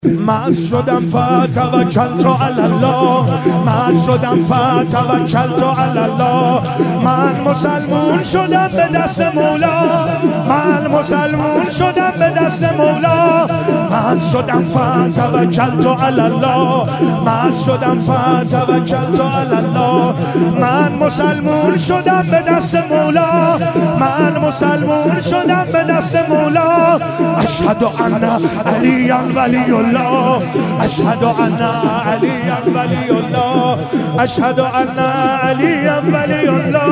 مست شدم فتوکلت علی الله، مست شدم فتوکلت علی الله. من مسلمون شدم به دست مولا، من مسلمون شدم به دست مولا. مست شدم فتوکلت علی الله، مست شدم فتوکلت علی الله. من مسلمون شدم به دست مولا، من مسلمون شدم به دست مولا. اشهد ان علی ولی الله، اشهد ان علی ولی الله، اشهد ان علی ولی الله.